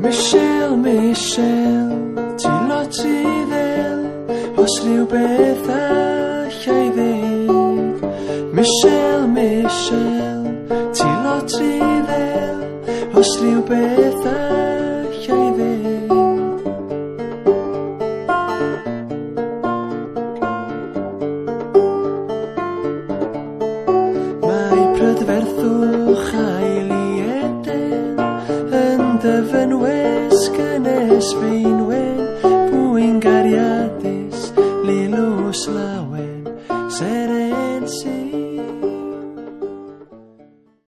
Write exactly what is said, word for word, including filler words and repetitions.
Michelle, Michelle, ti lo ti ddel os rhywbeth allai ddig. Michelle, Michelle, ti lo ti ddel os rhywbeth allai ddig. Mae prydferthwch a'i lieden yn dyfynwys gynnes fein